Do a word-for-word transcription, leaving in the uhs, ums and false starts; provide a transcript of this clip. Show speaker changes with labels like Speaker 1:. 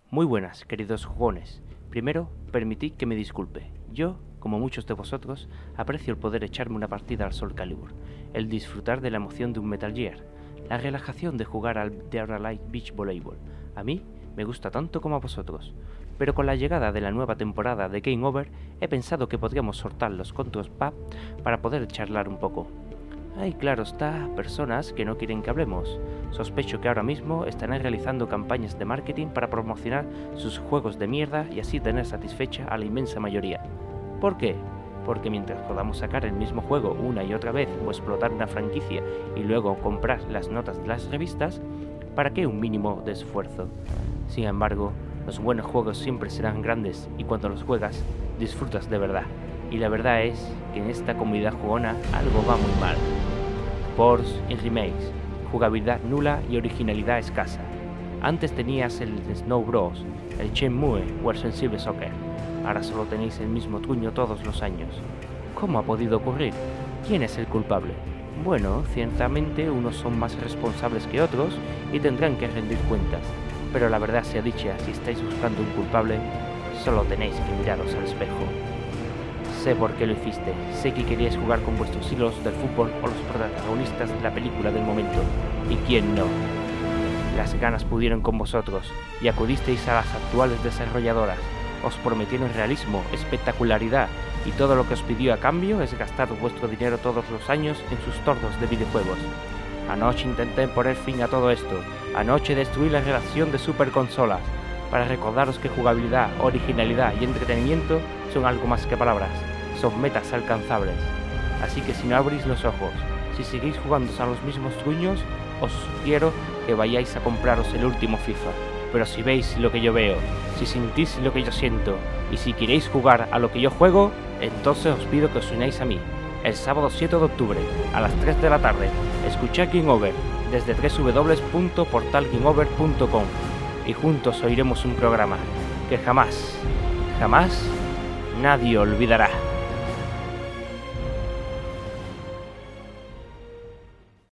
Speaker 1: Muy buenas, queridos jugones. Primero, permitid que me disculpe. Yo, como muchos de vosotros, aprecio el poder echarme una partida al Soul Calibur, el disfrutar de la emoción de un Metal Gear, la relajación de jugar al Dead or Alive Beach Volleyball. A mí me gusta tanto como a vosotros, pero con la llegada de la nueva temporada de Game Over he pensado que podríamos soltar los controls P A B para poder charlar un poco. Hay, claro está, personas que no quieren que hablemos. Sospecho que ahora mismo estarán realizando campañas de marketing para promocionar sus juegos de mierda y así tener satisfecha a la inmensa mayoría. ¿Por qué? Porque mientras podamos sacar el mismo juego una y otra vez o explotar una franquicia y luego comprar las notas de las revistas, ¿para qué un mínimo de esfuerzo? Sin embargo, los buenos juegos siempre serán grandes y cuando los juegas, disfrutas de verdad. Y la verdad es que en esta comunidad jugona algo va muy mal. Ports y remakes, jugabilidad nula y originalidad escasa. Antes tenías el Snow Bros, el Shenmue o el Sensible Soccer. Ahora solo tenéis el mismo truño todos los años. ¿Cómo ha podido ocurrir? ¿Quién es el culpable? Bueno, ciertamente unos son más responsables que otros y tendrán que rendir cuentas. Pero la verdad sea dicha, si estáis buscando un culpable, solo tenéis que miraros al espejo. Sé por qué lo hiciste, sé que queríais jugar con vuestros hilos del fútbol o los protagonistas de la película del momento. ¿Y quién no? Las ganas pudieron con vosotros y acudisteis a las actuales desarrolladoras. Os prometieron realismo, espectacularidad y todo lo que os pidió a cambio es gastar vuestro dinero todos los años en sus tordos de videojuegos. Anoche intenté poner fin a todo esto. Anoche destruí la relación de superconsolas para recordaros que jugabilidad, originalidad y entretenimiento son algo más que palabras, son metas alcanzables. Así que si no abrís los ojos, si seguís jugando a los mismos truños, os sugiero que vayáis a compraros el último FIFA. Pero si veis lo que yo veo, si sentís lo que yo siento, y si queréis jugar a lo que yo juego, entonces os pido que os unáis a mí. El sábado siete de octubre, a las tres de la tarde, escuchad Game Over desde doble u doble u doble u punto portal game over punto com y juntos oiremos un programa que jamás, jamás nadie olvidará.